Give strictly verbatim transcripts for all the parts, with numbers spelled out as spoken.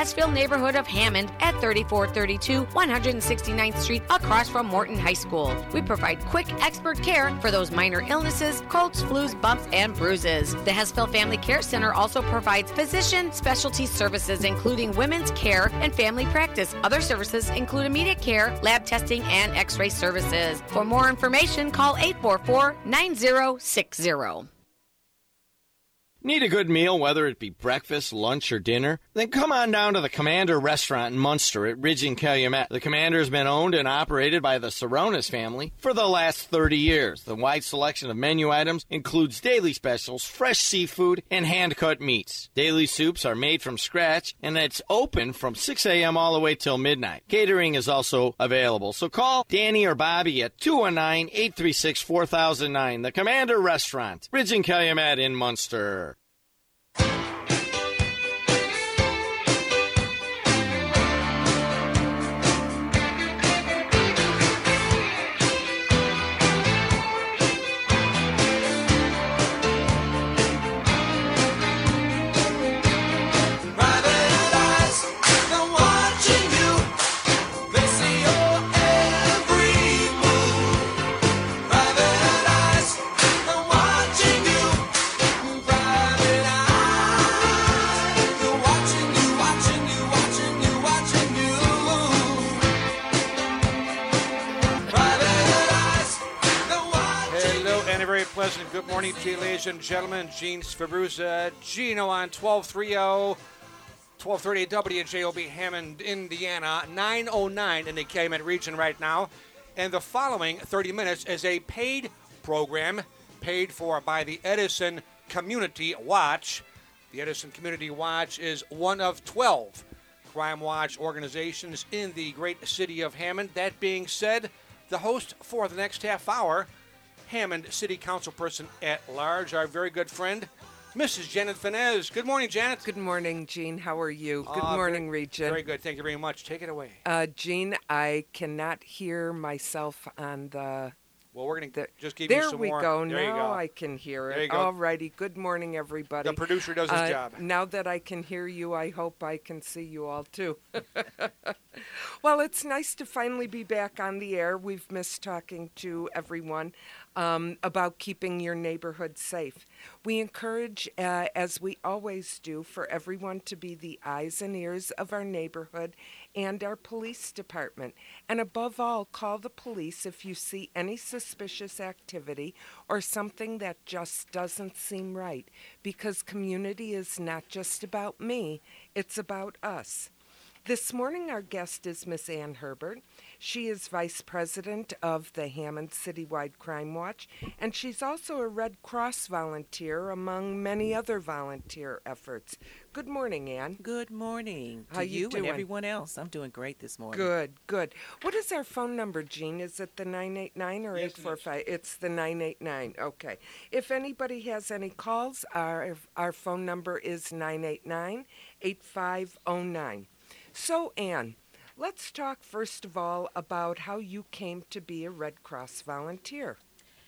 Hesfield neighborhood of Hammond at thirty-four thirty-two one hundred sixty-ninth Street across from Morton High School. We provide quick, expert care for those minor illnesses, colds, flus, bumps, and bruises. The Hesfield Family Care Center also provides physician specialty services, including women's care and family practice. Other services include immediate care, lab testing, and x-ray services. For more information, call eight four four nine zero six zero. Need a good meal, whether it be breakfast, lunch, or dinner? Then come on down to the Commander Restaurant in Munster at Ridge and Calumet. The Commander has been owned and operated by the Saronis family for the last thirty years. The wide selection of menu items includes daily specials, fresh seafood, and hand-cut meats. Daily soups are made from scratch, and it's open from six a.m. all the way till midnight. Catering is also available, so call Danny or Bobby at two one nine, eight three six, four thousand nine. The Commander Restaurant, Ridge and Calumet in Munster. Pleasant good morning to you, ladies and gentlemen. Gene Sfabruza, Gino on twelve thirty, twelve thirty W J O B Hammond, Indiana, nine oh nine in the Calumet region right now. And the following thirty minutes is a paid program paid for by the Edison Community Watch. The Edison Community Watch is one of twelve Crime Watch organizations in the great city of Hammond. That being said, the host for the next half hour, Hammond City Council person at large, our very good friend, Missus Janet Finez. Good morning, Janet. Good morning, Gene. How are you? Good uh, morning, very, Region. Very good. Thank you very much. Take it away. Uh, Gene, I cannot hear myself on the... Well, we're going to just give there you some we more. go. There you now go. I can hear it. There you go. All righty. Good morning, everybody. The producer does his uh, job. Now that I can hear you, I hope I can see you all, too. Well, it's nice to finally be back on the air. We've missed talking to everyone um, about keeping your neighborhood safe. We encourage, uh, as we always do, for everyone to be the eyes and ears of our neighborhood and our police department. And above all, call the police if you see any suspicious activity or something that just doesn't seem right, because community is not just about me, it's about us. This morning, our guest is Miss Ann Herbert. She is Vice President of the Hammond Citywide Crime Watch, and she's also a Red Cross volunteer among many other volunteer efforts. Good morning, Ann. Good morning to How you you doing? And everyone else. I'm doing great this morning. Good, good. What is our phone number, Jean? Is it the nine eight nine or Yes, eight four five? It's the nine eight nine. Okay. If anybody has any calls, our our phone number is nine eight nine, eight five oh nine. So, Ann, let's talk first of all about how you came to be a Red Cross volunteer.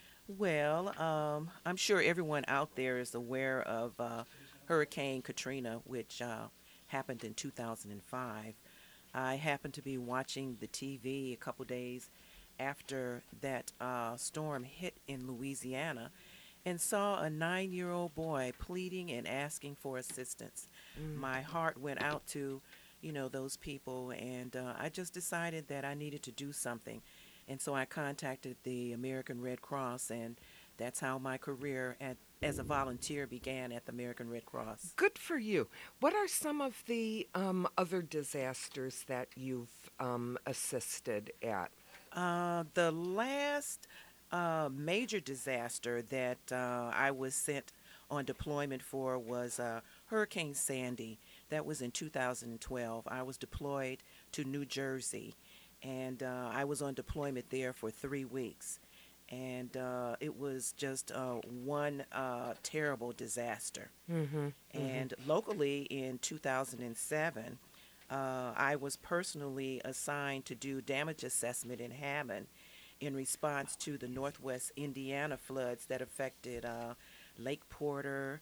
Well, um, I'm sure everyone out there is aware of uh, Hurricane Katrina, which uh, happened in two thousand five. I happened to be watching the T V a couple days after that uh, storm hit in Louisiana and saw a nine-year-old boy pleading and asking for assistance. Mm. My heart went out to you know, those people, and uh, I just decided that I needed to do something. And so I contacted the American Red Cross, and that's how my career at, as a volunteer began at the American Red Cross. Good for you. What are some of the um, other disasters that you've um, assisted at? Uh, the last uh, major disaster that uh, I was sent on deployment for was uh, Hurricane Sandy. That was in two thousand twelve. I was deployed to New Jersey, and uh, I was on deployment there for three weeks. And uh, it was just uh, one uh, terrible disaster. Mm-hmm, and mm-hmm. locally in two thousand seven, uh, I was personally assigned to do damage assessment in Hammond in response to the Northwest Indiana floods that affected uh, Lake Porter,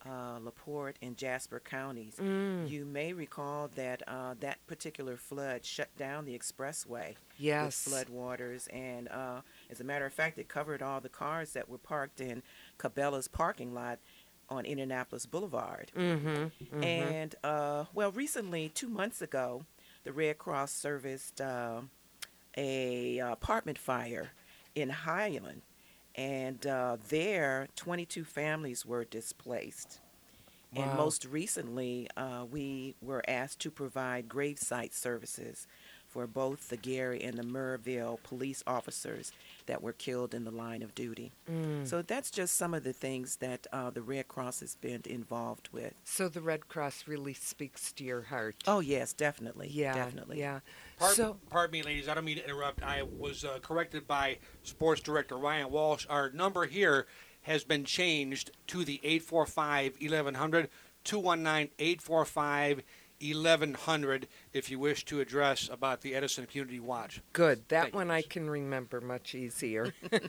uh, LaPorte, and Jasper counties. Mm. You may recall that uh, that particular flood shut down the expressway Yes. with floodwaters, and uh, as a matter of fact, it covered all the cars that were parked in Cabela's parking lot on Indianapolis Boulevard. Mm-hmm. Mm-hmm. And, uh, well, recently, two months ago, the Red Cross serviced uh, a uh, apartment fire in Highland, and uh, there, twenty-two families were displaced. And Wow. most recently, uh, we were asked to provide gravesite services for both the Gary and the Murrayville police officers that were killed in the line of duty. Mm. So that's just some of the things that uh, the Red Cross has been involved with. So the Red Cross really speaks to your heart. Oh, yes, definitely. yeah, Definitely. yeah. Part, So, pardon me, ladies. I don't mean to interrupt. I was uh, corrected by Sports Director Ryan Walsh. Our number here has been changed to the eight four five, eleven hundred, two one nine, eight four five, eleven hundred if you wish to address about the Edison Community Watch. good. That Thank one you. I can remember much easier.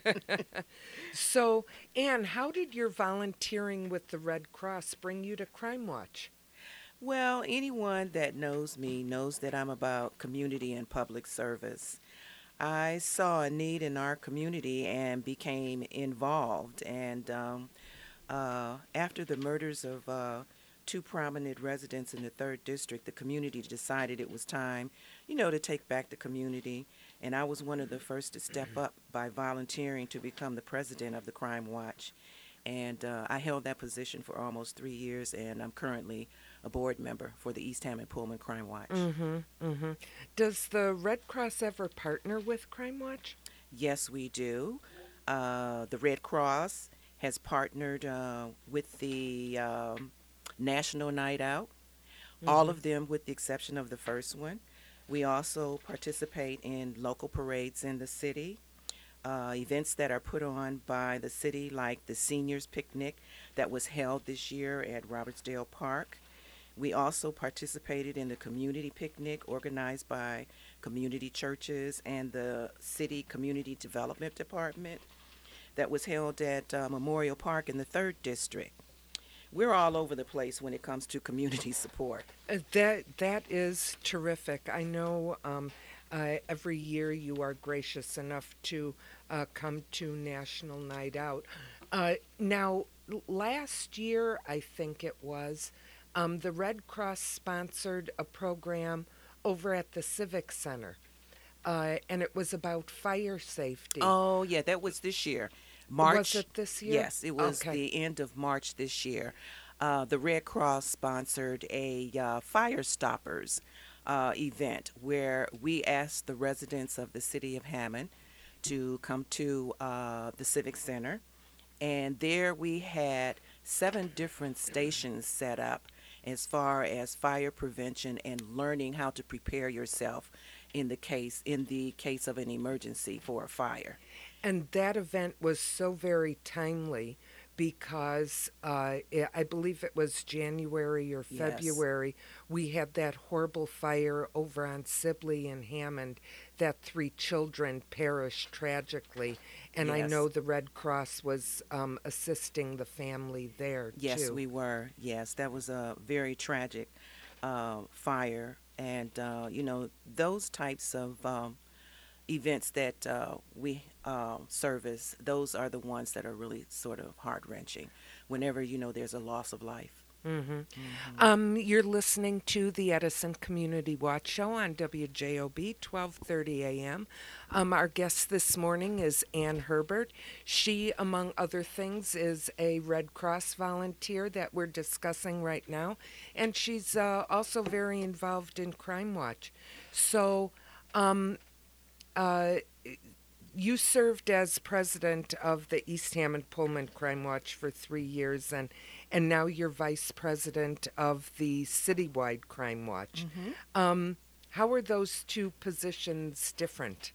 So, Anne, how did your volunteering with the Red Cross bring you to Crime Watch? Well, anyone that knows me knows that I'm about community and public service. I saw a need in our community and became involved. And um, uh, after the murders of uh, two prominent residents in the third district, the community decided it was time, you know, to take back the community. And I was one of the first to step up by volunteering to become the president of the Crime Watch. And uh, I held that position for almost three years, and I'm currently a board member for the East Hammond Pullman Crime Watch. Mm-hmm, mm-hmm. Does the Red Cross ever partner with Crime Watch? Yes, we do. Uh, the Red Cross has partnered uh, with the um, National Night Out, all of them with the exception of the first one. We also participate in local parades in the city, uh, events that are put on by the city, like the Seniors Picnic that was held this year at Robertsdale Park. We also participated in the community picnic organized by community churches and the city community development department that was held at uh, Memorial Park in the third district. We're all over the place when it comes to community support. Uh, that that is terrific. I know um, uh, every year you are gracious enough to uh, come to National Night Out. Uh, now, l- last year, I think it was, um, the Red Cross sponsored a program over at the Civic Center, uh, and it was about fire safety. Oh, yeah, that was this year. March. Was it this year? Yes, it was Okay. the end of March this year. Uh, the Red Cross sponsored a uh, Fire Stoppers uh, event where we asked the residents of the city of Hammond to come to uh, the Civic Center. And there we had seven different stations set up as far as fire prevention and learning how to prepare yourself in the case in the case of an emergency for a fire. And that event was so very timely because uh, I I believe it was January or Yes. February. We had that horrible fire over on Sibley and Hammond that three children perished tragically. And I Yes. know the Red Cross was um, assisting the family there, Yes, too. we were. Yes, that was a very tragic uh, fire. And, uh, you know, those types of um, events that uh, we uh, service, those are the ones that are really sort of heart-wrenching whenever, you know, there's a loss of life. Mm-hmm. Um, you're listening to the Edison Community Watch Show on W J O B, twelve thirty a.m. Um, our guest this morning is Ann Herbert. She, among other things, is a Red Cross volunteer that we're discussing right now, and she's uh, also very involved in Crime Watch. So, um, uh, you served as president of the East Hammond Pullman Crime Watch for three years, and and now you're vice president of the citywide Crime Watch. Um, how are those two positions different?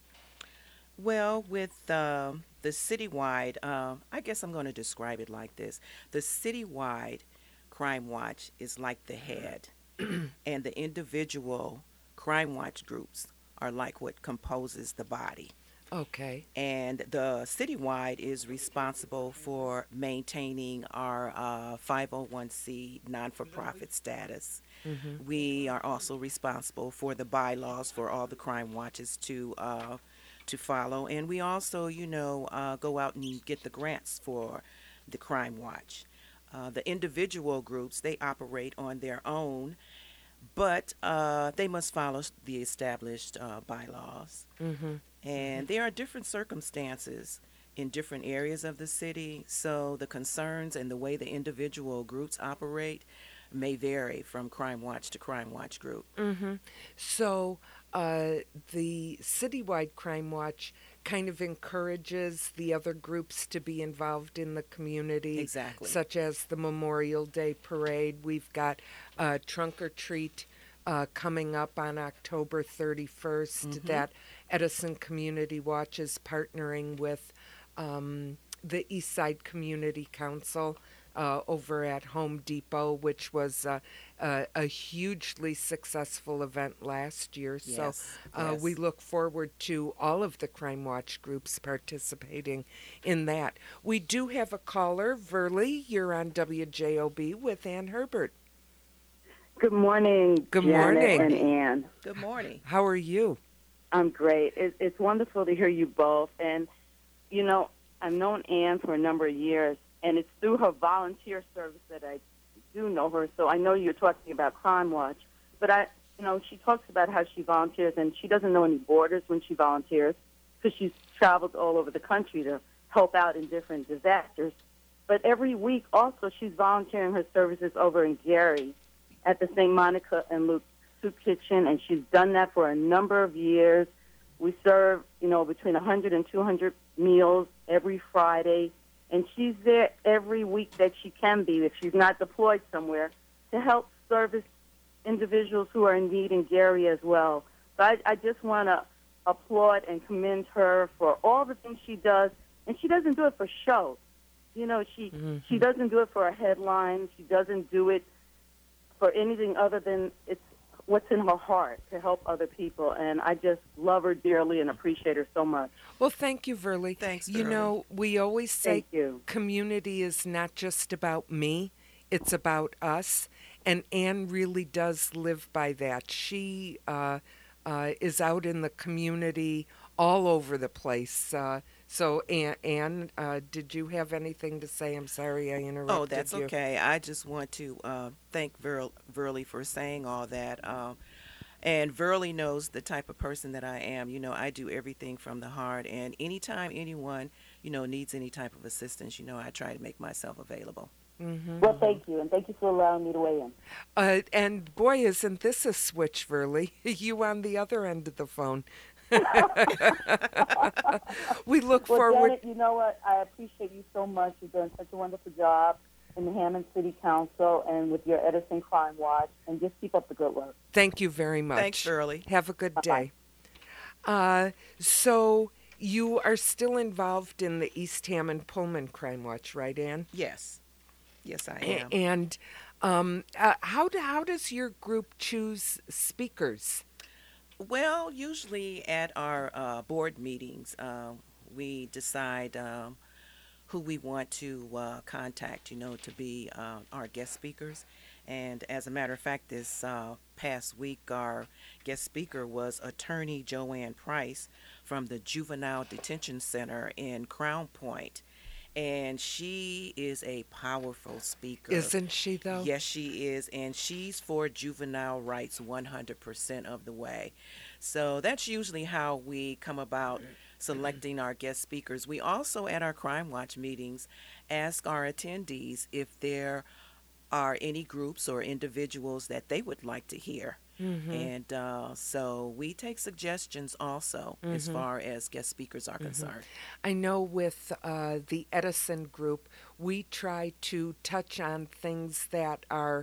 Well, with uh, the citywide, uh, I guess I'm going to describe it like this. The citywide Crime Watch is like the head, and the individual Crime Watch groups are like what composes the body. Okay. And the citywide is responsible for maintaining our uh, five oh one c non-for-profit status. Mm-hmm. We are also responsible for the bylaws for all the crime watches to uh, to follow, and we also, you know, uh, go out and get the grants for the crime watch. Uh, the individual groups, they operate on their own, but uh, they must follow the established uh, bylaws. Mm-hmm. And there are different circumstances in different areas of the city, so the concerns and the way the individual groups operate may vary from Crime Watch to Crime Watch group. Mm-hmm. So uh, the citywide crime watch kind of encourages the other groups to be involved in the community. Exactly. Such as the Memorial Day Parade. We've got uh, Trunk or Treat uh, coming up on October thirty-first Mhm. that Edison Community Watch is partnering with um, the Eastside Community Council uh, over at Home Depot, which was uh, uh, a hugely successful event last year. Yes, so uh, yes. we look forward to all of the Crime Watch groups participating in that. We do have a caller. Verley, you're on W J O B with Ann Herbert. Good morning, Good Janet morning. and Ann. Good morning. How are you? I'm great. It, it's wonderful to hear you both. And, you know, I've known Ann for a number of years, and it's through her volunteer service that I do know her. So I know you're talking about Crime Watch. But, I, you know, she talks about how she volunteers, and she doesn't know any borders when she volunteers because she's traveled all over the country to help out in different disasters. But every week also she's volunteering her services over in Gary at the Saint Monica and Luke Soup Kitchen, and she's done that for a number of years. We serve, you know, between one hundred and two hundred meals every Friday, and she's there every week that she can be, if she's not deployed somewhere, to help service individuals who are in need in Gary as well. So I, I just want to applaud and commend her for all the things she does, and she doesn't do it for show. You know, she Mm-hmm. she doesn't do it for a headline. She doesn't do it for anything other than it's what's in her heart to help other people. And I just love her dearly and appreciate her so much. Well, thank you, Verley. Thanks, You Verley. know, we always say Thank you. community is not just about me, it's about us. And Anne really does live by that. She uh, uh, is out in the community all over the place. Uh, so, Anne, Anne uh, did you have anything to say? I'm sorry I interrupted you. Oh, that's okay. I just want to uh, thank Ver- Verley for saying all that. Um, and Verley knows the type of person that I am. You know, I do everything from the heart. And anytime anyone, you know, needs any type of assistance, you know, I try to make myself available. Mm-hmm. Well, thank you, and thank you for allowing me to weigh in. Uh, and boy, isn't this a switch, Verley? You on the other end of the phone. We look Well, forward. Janet, you know what? I appreciate you so much. You've done such a wonderful job in the Hammond City Council and with your Edison Crime Watch, and just keep up the good work. Thank you very much. Thanks, Verley. Have a good Bye-bye. day. Uh, so you are still involved in the East Hammond Pullman Crime Watch, right, Ann? Yes. Yes, I A- am. And um, uh, how do, how does your group choose speakers? Well, usually at our uh, board meetings, uh, we decide um, who we want to uh, contact, you know, to be uh, our guest speakers. And as a matter of fact, this uh, past week, our guest speaker was attorney Joanne Price from the Juvenile Detention Center in Crown Point. And she is a powerful speaker. Isn't she, though? Yes, she is, and she's for juvenile rights one hundred percent of the way. So that's usually how we come about selecting our guest speakers. We also, at our Crime Watch meetings, ask our attendees if there are any groups or individuals that they would like to hear. Mm-hmm. And uh, so we take suggestions also as Mhm. far as guest speakers are concerned. I know with uh, the Edison group, we try to touch on things that are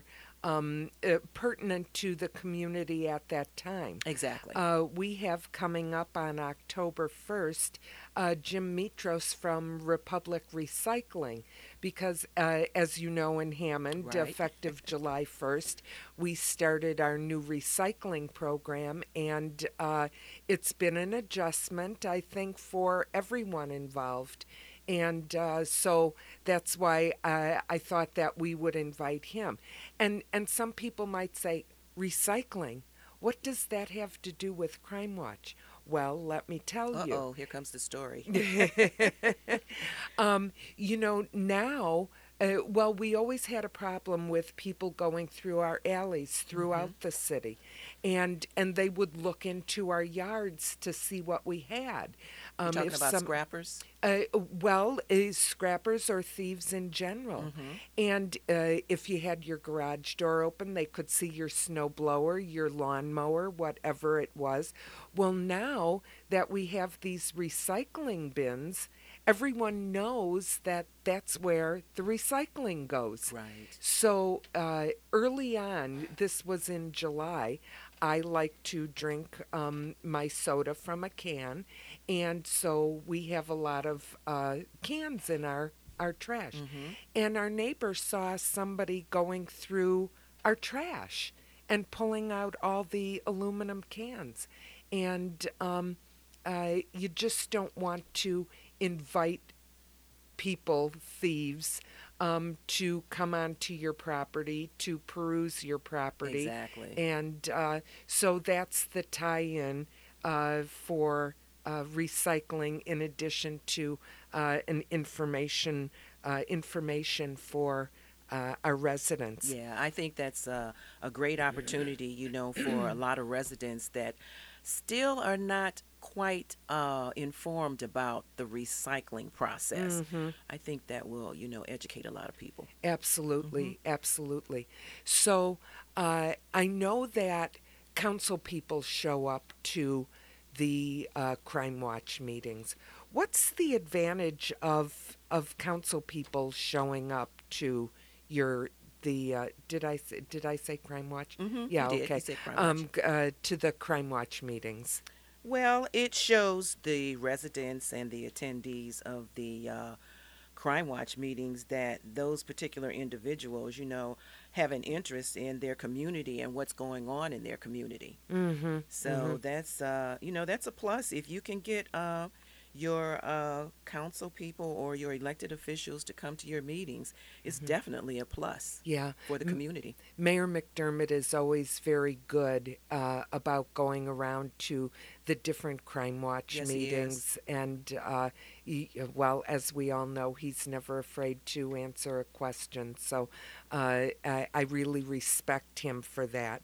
um, uh, pertinent to the community at that time. Exactly. Uh, we have coming up on October first uh, Jim Mitros from Republic Recycling, because uh, as you know, in Hammond, Right. effective July first, we started our new recycling program, and uh, it's been an adjustment, I think, for everyone involved. And uh, so that's why I, I thought that we would invite him. And and some people might say, recycling, what does that have to do with Crime Watch? Well, let me tell you. Uh-oh, here comes the story. um, you know, now, uh, well, we always had a problem with people going through our alleys throughout Mm-hmm. the city, and and they would look into our yards to see what we had. You're Um, talking if about some- scrappers? Uh, well, uh, scrappers or thieves in general. Mm-hmm. And uh, if you had your garage door open, they could see your snow blower, your lawnmower, whatever it was. Well, now that we have these recycling bins, everyone knows that that's where the recycling goes. Right. So uh, early on, this was in July, I like to drink um, my soda from a can, and so we have a lot of uh, cans in our, our trash. Mm-hmm. And our neighbor saw somebody going through our trash and pulling out all the aluminum cans. And um, uh, you just don't want to invite people, thieves, um, to come onto your property, to peruse your property. Exactly. And uh, so that's the tie-in uh, for uh, recycling, in addition to uh, an information uh, information for uh, our residents. Yeah, I think that's a, a great opportunity, you know, for a lot of residents that still are not quite uh, informed about the recycling process. Mhm. I think that will, you know, educate a lot of people. Absolutely, absolutely. So uh, I know that council people show up to the uh, Crime Watch meetings. What's the advantage of of council people showing up to your the uh, did I say, did I say Crime Watch? Mm-hmm. Yeah, you did. okay. You said Crime um, Watch. g- uh, to the Crime Watch meetings. Well, it shows the residents and the attendees of the uh, Crime Watch meetings that those particular individuals, you know, have an interest in their community and what's going on in their community. Mm-hmm. So that's, uh, you know, that's a plus. If you can get uh, your uh, council people or your elected officials to come to your meetings, it's definitely a plus Yeah. for the M- community. Mayor McDermott is always very good uh, about going around to the different Crime Watch Yes, he meetings. And, uh, he, well, as we all know, he's never afraid to answer a question. So uh, I, I really respect him for that.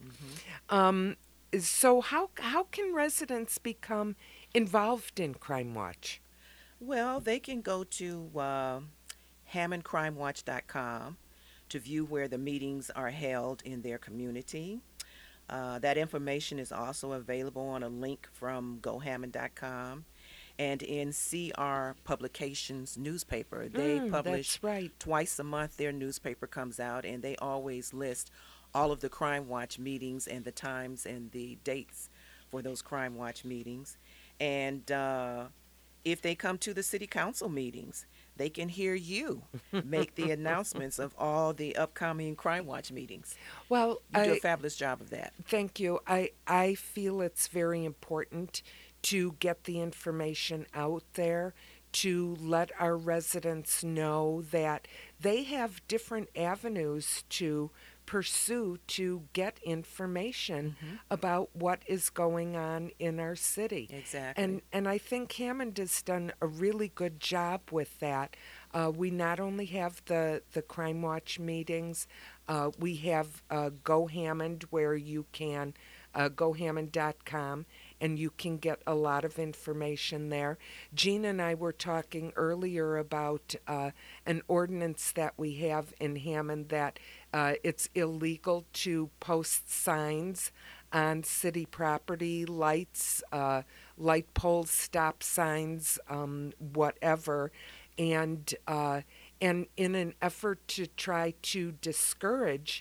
Um, so, how, how can residents become involved in Crime Watch? Well, they can go to uh, hammond crime watch dot com to view where the meetings are held in their community. Uh, that information is also available on a link from go hammond dot com and in C R Publications newspaper. They Mm, publish that's right. twice a month. Their newspaper comes out, and they always list all of the Crime Watch meetings and the times and the dates for those Crime Watch meetings. And uh, if they come to the city council meetings, they can hear you make the announcements of all the upcoming Crime Watch meetings. Well, You do I, a fabulous job of that. Thank you. I, I feel it's very important to get the information out there, to let our residents know that they have different avenues to pursue to get information about what is going on in our city. Exactly. And and I think Hammond has done a really good job with that. Uh, we not only have the, the Crime Watch meetings, uh, we have uh, Go Hammond, where you can uh, go hammond dot com, and you can get a lot of information there. Gene and I were talking earlier about uh, an ordinance that we have in Hammond that uh, it's illegal to post signs on city property, lights, uh, light poles, stop signs, um, whatever. And uh, and in an effort to try to discourage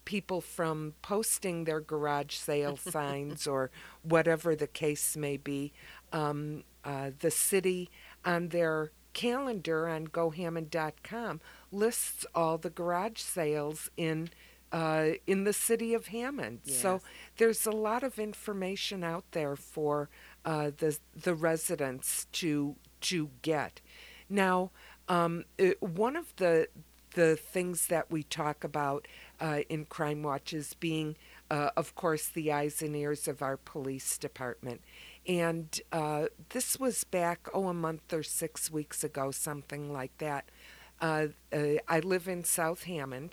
people from posting their garage sale signs or whatever the case may be. Um, uh, the city on their calendar on go hammond dot com lists all the garage sales in uh, in the city of Hammond. Yes. So there's a lot of information out there for uh, the the residents to to get. Now, um, uh, one of the the things that we talk about uh, in Crime Watch is being, uh, of course, the eyes and ears of our police department. And uh, this was back, oh, a month or six weeks ago, something like that. Uh, uh, I live in South Hammond,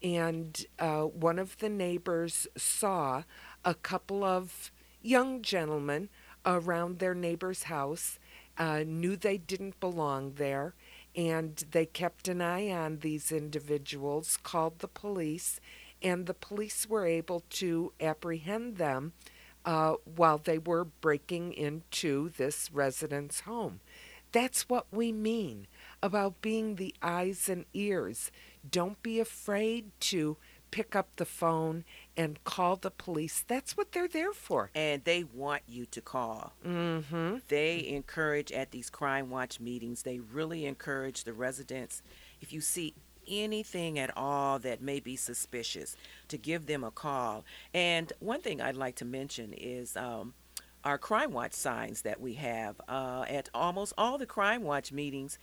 and uh, one of the neighbors saw a couple of young gentlemen around their neighbor's house, uh, knew they didn't belong there, and they kept an eye on these individuals, called the police, and the police were able to apprehend them uh, while they were breaking into this resident's home. That's what we mean about being the eyes and ears. Don't be afraid to pick up the phone and call the police. That's what they're there for. And they want you to call. Mm-hmm. They encourage at these Crime Watch meetings, they really encourage the residents, if you see anything at all that may be suspicious, to give them a call. And one thing I'd like to mention is um, our Crime Watch signs that we have. Uh, at almost all the Crime Watch meetings,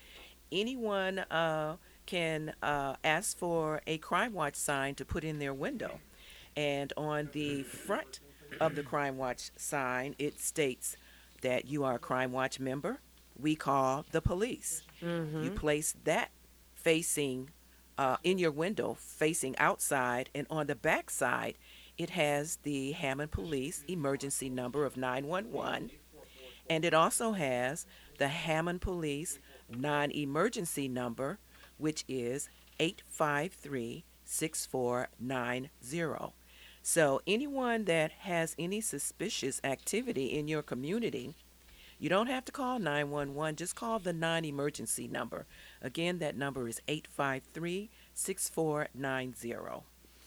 anyone uh, can uh, ask for a Crime Watch sign to put in their window. And on the front of the Crime Watch sign, it states that you are a Crime Watch member. We call the police. Mm-hmm. You place that facing uh, in your window, facing outside, and on the back side, it has the Hammond Police emergency number of nine one one, and it also has the Hammond Police non-emergency number, which is eight five three, six four nine zero. So anyone that has any suspicious activity in your community, you don't have to call nine one one, just call the non-emergency number. Again, that number is eight five three, six four nine zero.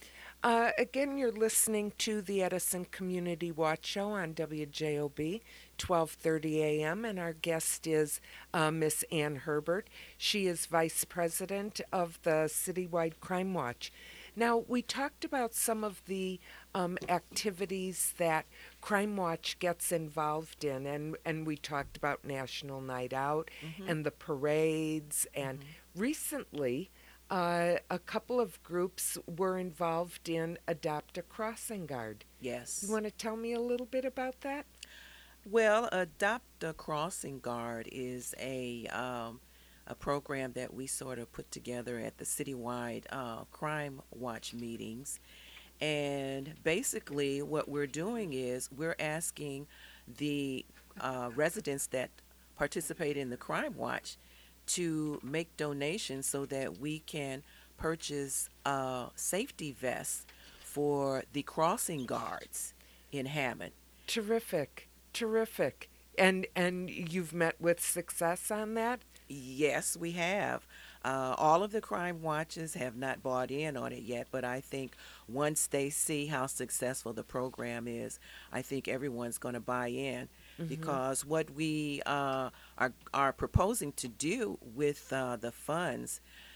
Uh, again, you're listening to the Edison Community Watch Show on W J O B, twelve thirty a.m., and our guest is uh, Miss Ann Herbert. She is Vice President of the Citywide Crime Watch. Now, we talked about some of the um, activities that Crime Watch gets involved in, and, and we talked about National Night Out Mm-hmm. and the parades, and Mm-hmm. recently uh, a couple of groups were involved in Adopt a Crossing Guard. Yes. You want to tell me a little bit about that? Well, Adopt a Crossing Guard is a um, a program that we sort of put together at the citywide uh, Crime Watch meetings. And basically what we're doing is we're asking the uh, residents that participate in the Crime Watch to make donations so that we can purchase uh, safety vests for the crossing guards in Hammond. Terrific, terrific. And and you've met with success on that? Yes, we have. Uh, all of the Crime Watches have not bought in on it yet, but I think once they see how successful the program is, I think everyone's going to buy in. Mm-hmm. Because what we uh, are, are proposing to do with uh, the funds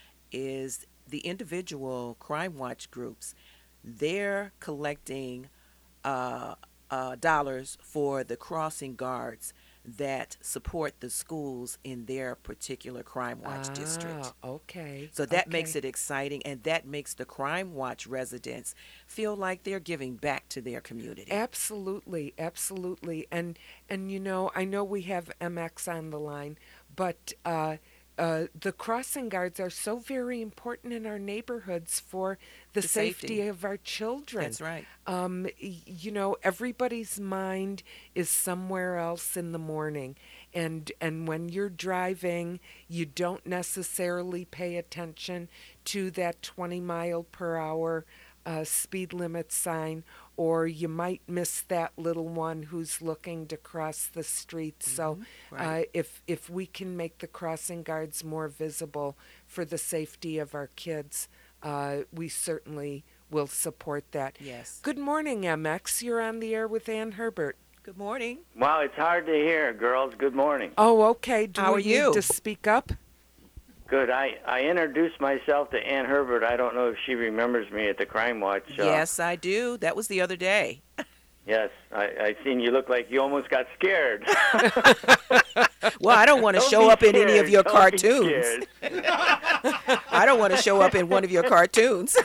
is the individual Crime Watch groups, they're collecting uh, uh, dollars for the crossing guards that support the schools in their particular Crime Watch ah, district. Okay. So that okay. makes it exciting, and that makes the Crime Watch residents feel like they're giving back to their community. Absolutely, absolutely. And and you know, I know we have M X on the line, but uh, uh, the crossing guards are so very important in our neighborhoods for the, The safety. safety. of our children. That's right. Um, y- you know, everybody's mind is somewhere else in the morning. And and when you're driving, you don't necessarily pay attention to that twenty mile per hour uh, speed limit sign, or you might miss that little one who's looking to cross the street. So right. uh, if if we can make the crossing guards more visible for the safety of our kids, uh, we certainly will support that. Yes. Good morning, M X. You're on the air with Ann Herbert. Good morning. Wow, it's hard to hear, girls. Good morning. Oh, okay. Do How we are you? need to speak up? Good. I, I introduced myself to Ann Herbert. I don't know if she remembers me at the Crime Watch. Uh, Yes, I do. That was the other day. Yes. I, I seen you look like you almost got scared. Well, I don't want to Don't show be up in any of scared. your Don't be cartoons. scared. I don't want to show up in one of your cartoons.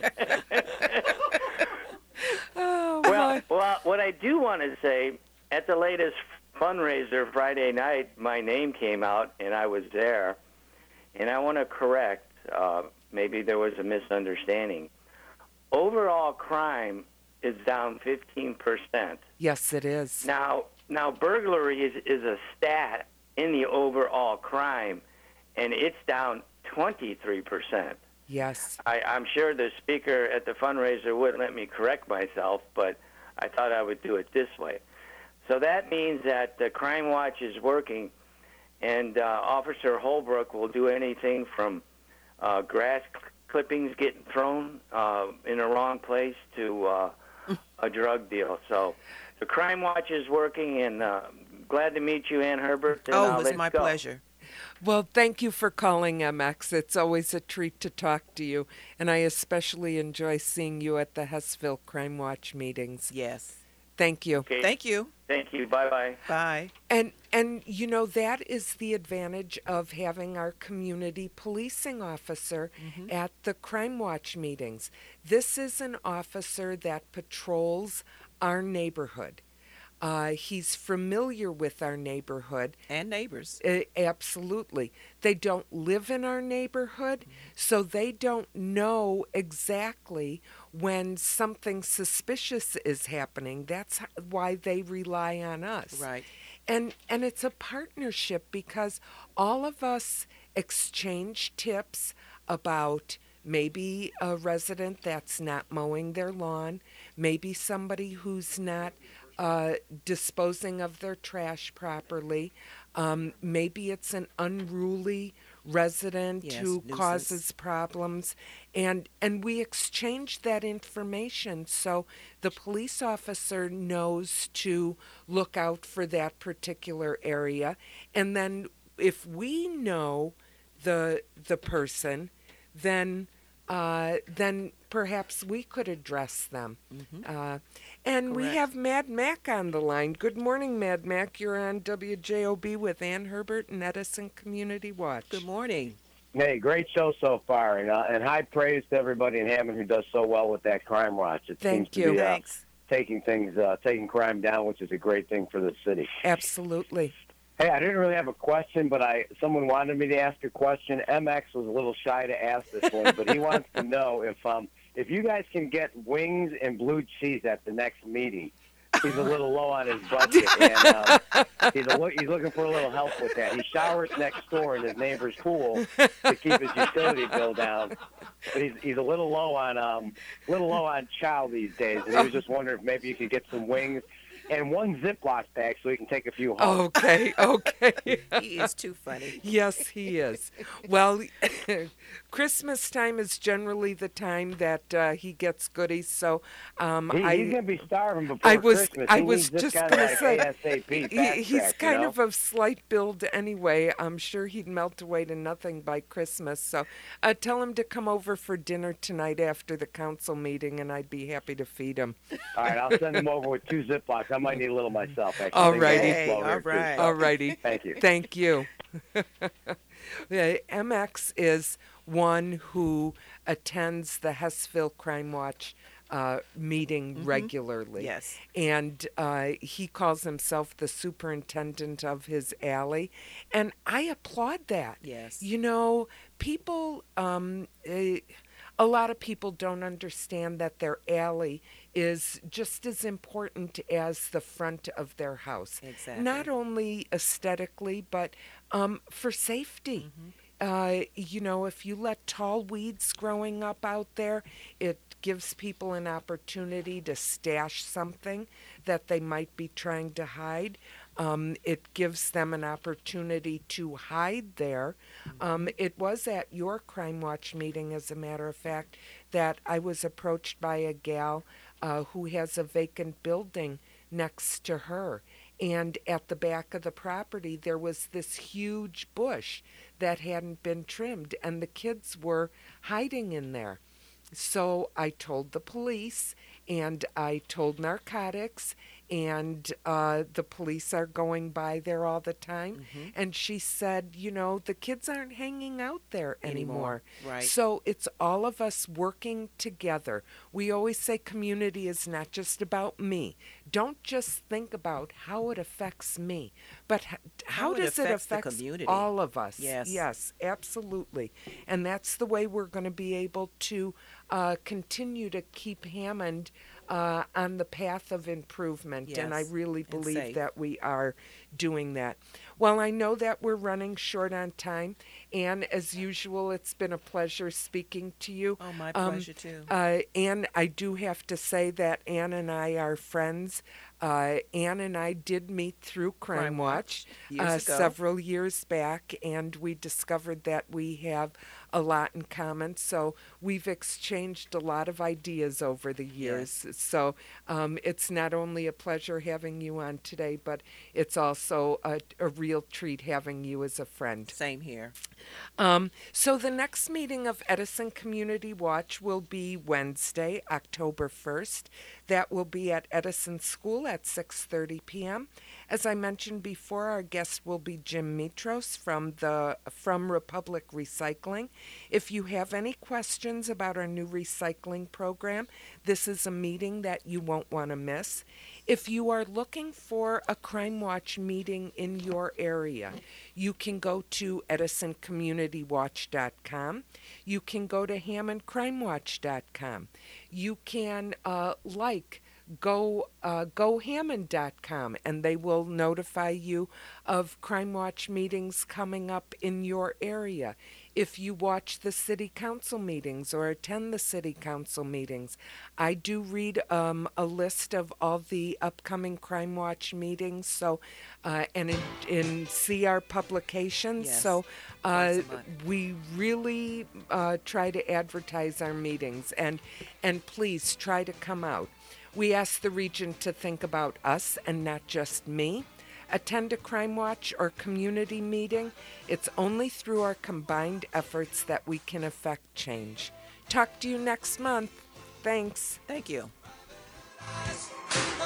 Oh, Well, my. well, what I do want to say, at the latest fundraiser Friday night, my name came out, and I was there. And I want to correct, uh, maybe there was a misunderstanding. Overall crime is down fifteen percent. Yes, it is. Now, now burglary is, is a stat in the overall crime, and it's down twenty-three percent. Yes. I, I'm sure the speaker at the fundraiser wouldn't let me correct myself, but I thought I would do it this way. So that means that the Crime Watch is working, and uh, Officer Holbrook will do anything from uh, grass cl- clippings getting thrown uh, in the wrong place to uh, a drug deal. So the Crime Watch is working, and uh, glad to meet you, Ann Herbert. And Oh, uh, it was let's my go. pleasure. Well, thank you for calling, M X. It's always a treat to talk to you, and I especially enjoy seeing you at the Hessville Crime Watch meetings. Yes. Thank you. Okay. Thank you. Thank you. Bye-bye. Bye. And and you know that is the advantage of having our community policing officer at the Crime Watch meetings. This is an officer that patrols our neighborhood. Uh, he's familiar with our neighborhood. And neighbors. Uh, absolutely. They don't live in our neighborhood, so they don't know exactly when something suspicious is happening. That's h- why they rely on us. Right. And and it's a partnership because all of us exchange tips about maybe a resident that's not mowing their lawn, maybe somebody who's not uh, disposing of their trash properly. Um, maybe it's an unruly resident Yes, who nuisance. causes problems, and and we exchange that information so the police officer knows to look out for that particular area, and then if we know the the person, then uh, then perhaps we could address them. Uh, and we Correct. have Mad Mac on the line. Good morning, Mad Mac. You're on W J O B with Ann Herbert and Edison Community Watch. Good morning. Hey, great show so far, and, uh, and high praise to everybody in Hammond who does so well with that Crime Watch. It Thank seems you. to be uh, Thanks. taking things, uh, taking crime down, which is a great thing for the city. Absolutely. Hey, I didn't really have a question, but I someone wanted me to ask a question. M X was a little shy to ask this one, but he wants to know if um if you guys can get wings and blue cheese at the next meeting. He's a little low on his budget, and um, he's, a lo- he's looking for a little help with that. He showers next door in his neighbor's pool to keep his utility bill down, but he's he's a little low on um little low on chow these days, and he was just wondering if maybe you could get some wings and one Ziploc bag so he can take a few home. Okay, okay. He is too funny. Yes, he is. Well, Christmas time is generally the time that uh, he gets goodies. So um, He, I, he's going to be starving before I was, Christmas. I He was needs this just kind going of to like say, ASAP he, fast he's track, you kind know? of of slight build anyway. I'm sure he'd melt away to nothing by Christmas. So uh, tell him to come over for dinner tonight after the council meeting, and I'd be happy to feed him. All right, I'll send him over with two Ziplocs. I might need a little myself. Actually. All I think righty. I'm Hey, slow here, all too, right. so All righty. Thank you. Thank you. Yeah, M X is one who attends the Hessville Crime Watch uh, meeting regularly. Yes. And uh, he calls himself the superintendent of his alley. And I applaud that. Yes. You know, people, um, eh, a lot of people don't understand that their alley is just as important as the front of their house. Exactly. Not only aesthetically, but um, for safety. uh, you know, if you let tall weeds growing up out there, it gives people an opportunity to stash something that they might be trying to hide. Um, it gives them an opportunity to hide there. Um, it was at your Crime Watch meeting, as a matter of fact, that I was approached by a gal uh, who has a vacant building next to her. And at the back of the property, there was this huge bush that hadn't been trimmed, and the kids were hiding in there. So I told the police, and I told narcotics, and uh, the police are going by there all the time. Mm-hmm. And she said, you know, the kids aren't hanging out there anymore. anymore. Right. So it's all of us working together. We always say community is not just about me. Don't just think about how it affects me, but h- how, how it does it affect all of us? Yes. Yes, absolutely. And that's the way we're going to be able to uh, continue to keep Hammond Uh, on the path of improvement, yes, and I really believe safe. that we are doing that. Well, I know that we're running short on time, and as usual, it's been a pleasure speaking to you. Oh, my um, pleasure, too. Uh, Anne, I do have to say that Anne and I are friends. Uh, Anne and I did meet through Crime, Crime Watch, Watch uh, years ago. several years back, and we discovered that we have a lot in common. So we've exchanged a lot of ideas over the years. Yes. So um, it's not only a pleasure having you on today, but it's also a, a real treat having you as a friend. Same here. Um, so the next meeting of Edison Community Watch will be Wednesday, October first. That will be at Edison School at six thirty p.m. As I mentioned before, our guest will be Jim Mitros from the from Republic Recycling. If you have any questions about our new recycling program, this is a meeting that you won't want to miss. If you are looking for a Crime Watch meeting in your area, you can go to edison community watch dot com. You can go to hammond crime watch dot com. You can uh, like go uh, go hammond dot com, and they will notify you of Crime Watch meetings coming up in your area. If you watch the city council meetings or attend the city council meetings, I do read um, a list of all the upcoming Crime Watch meetings. So, uh, and in, in see our publications. Yes. So, uh, Twice a month. we really uh, try to advertise our meetings, and and please try to come out. We ask the region to think about us and not just me. Attend a Crime Watch or community meeting. It's only through our combined efforts that we can affect change. Talk to you next month. Thanks. Thank you.